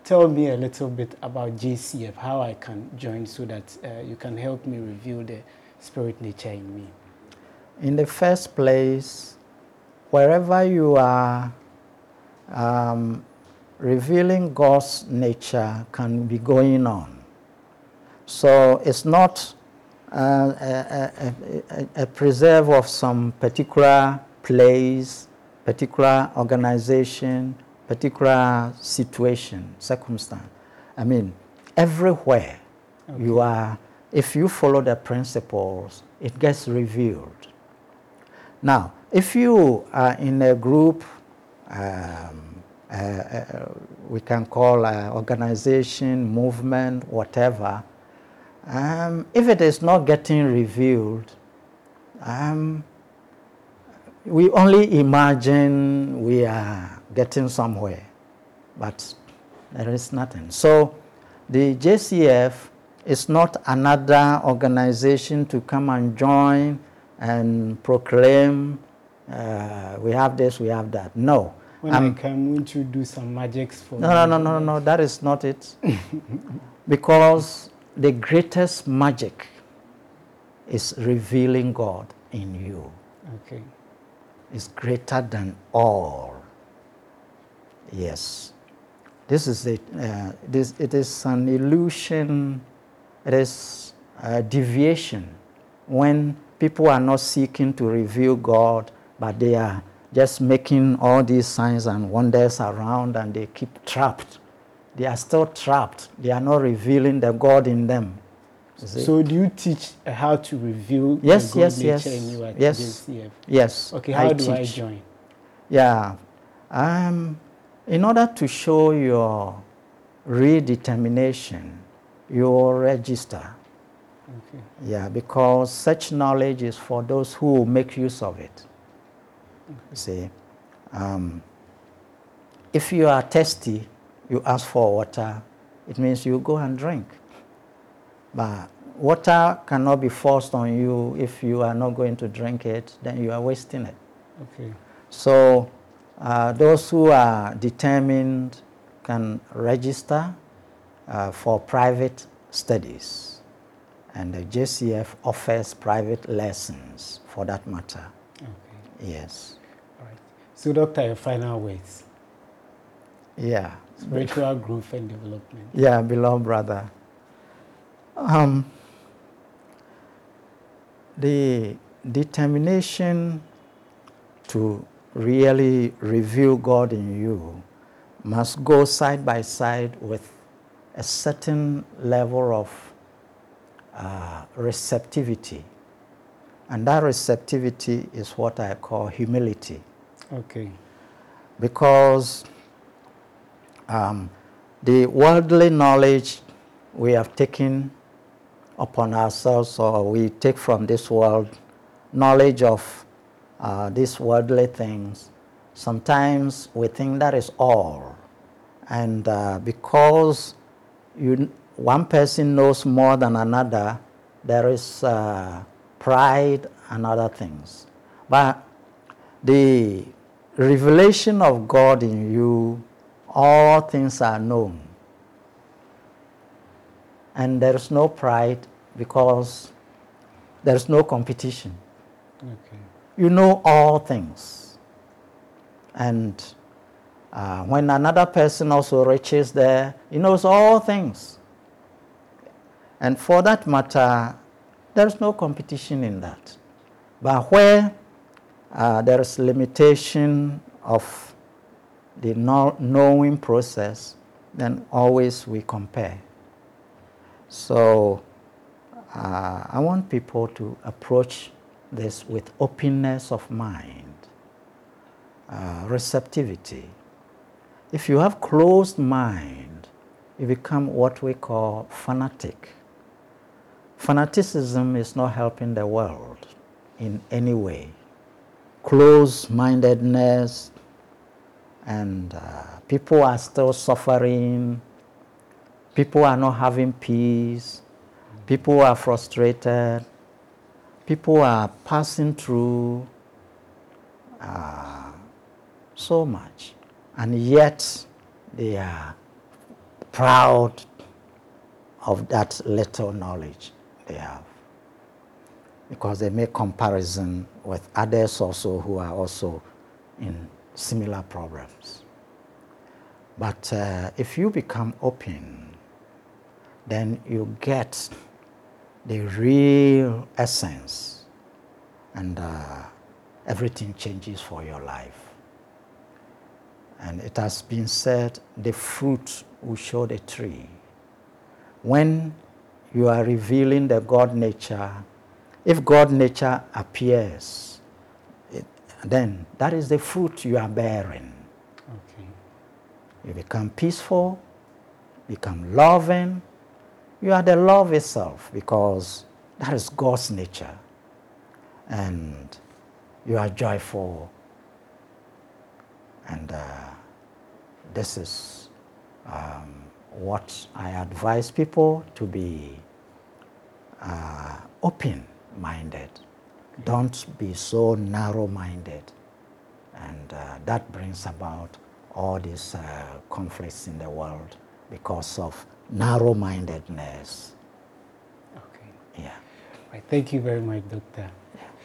tell me a little bit about JCF, how I can join so that you can help me reveal the spirit nature in me. In the first place, wherever you are, revealing God's nature can be going on. So it's not a preserve of some particular place, particular organization, particular situation, circumstance. I mean, everywhere you are, if you follow the principles, it gets revealed. Now, if you are in a group, we can call an organization, movement, whatever, if it is not getting revealed, we only imagine we are getting somewhere, but there is nothing. So the JCF is not another organization to come and join and proclaim, we have this, we have that. No. When I come, won't you do some magics for me? No, that is not it. Because the greatest magic is revealing God in you. Okay. It's greater than all. Yes. This is it. It is an illusion. It is a deviation when people are not seeking to reveal God, but they are just making all these signs and wonders around, and they keep trapped. They are still trapped. They are not revealing the God in them. So do you teach how to reveal the God nature in you at JCF? Yes. Okay, how do I join? Yeah. In order to show your redetermination, you will register. Okay. Yeah, because such knowledge is for those who make use of it. See, if you are thirsty, you ask for water, it means you go and drink. But water cannot be forced on you. If you are not going to drink it, then you are wasting it. Okay. So those who are determined can register for private studies. And the JCF offers private lessons for that matter. Okay. Yes. All right. So, Doctor, your final words. Yeah. Spiritual growth and development. Yeah, beloved brother. The determination to really reveal God in you must go side by side with a certain level of receptivity. And that receptivity is what I call humility. Okay. Because the worldly knowledge we have taken upon ourselves, or we take from this world, knowledge of these worldly things, sometimes we think that is all. And because one person knows more than another, there is pride and other things. But the revelation of God in you, all things are known. And there is no pride because there is no competition. Okay. You know all things. And when another person also reaches there, he knows all things. And for that matter, there is no competition in that. But where there is limitation of the knowing process, then always we compare. So I want people to approach this with openness of mind, receptivity. If you have closed mind, you become what we call fanatic. Fanaticism is not helping the world in any way. Closed-mindedness, and people are still suffering. People are not having peace. People are frustrated. People are passing through so much. And yet they are proud of that little knowledge they have, because they make comparison with others also who are also in similar problems. But if you become open, then you get the real essence, and everything changes for your life. And it has been said, the fruit will show the tree. When you are revealing the God nature, if God nature appears, then that is the fruit you are bearing. Okay. You become peaceful, become loving. You are the love itself, because that is God's nature. And you are joyful. And this is what I advise people to be open-minded. Don't be so narrow-minded. And that brings about all these conflicts in the world because of narrow-mindedness. Okay. Yeah. Right. Thank you very much, Doctor. Yeah.